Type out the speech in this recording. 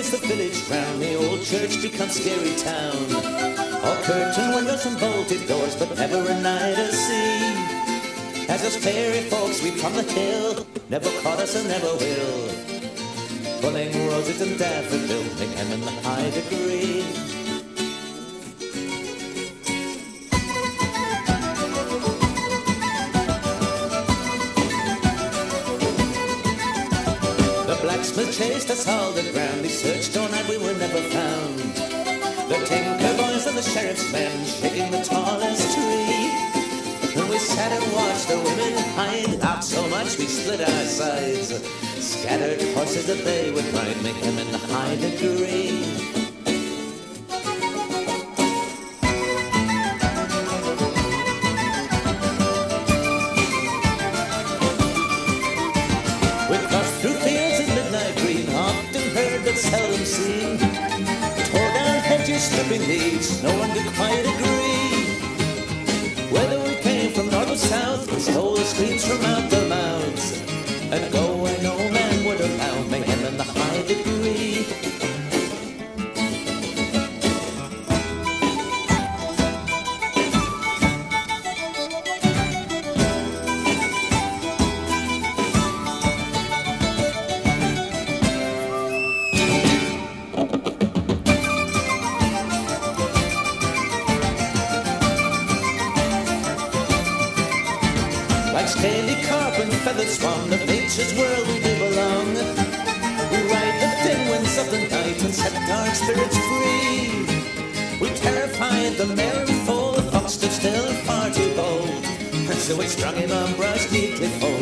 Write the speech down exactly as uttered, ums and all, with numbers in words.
makes the village round. The old church becomes scary town. All curtain windows and bolted doors, but never a night to see. As us fairy folks we from the hill, never caught us and never will. Pulling roses and daffodils, make him in the high degree. The blacksmith chased us all the ground. He searched all night, we were never found. The tinker boys and the sheriff's men shaking the tallest tree. And we sat and watched the women hide out so much we split our sides. Scattered horses that they would ride, make him in the high degree. We crossed through fields of midnight green, often heard but seldom seen. Tore down hedges, stripping leaves, no one could quite agree. Whether we came from north or south, we stole the streets from out their mouths. And go where no man would allow, make him in the high degree. Like scaly carp and feathered swan, of nature's world we do belong. We ride the thin winds of the night and set dark spirits free. We terrified the mare and foal, the fox stood still and far too bold. And so we strung him on brush neatly full.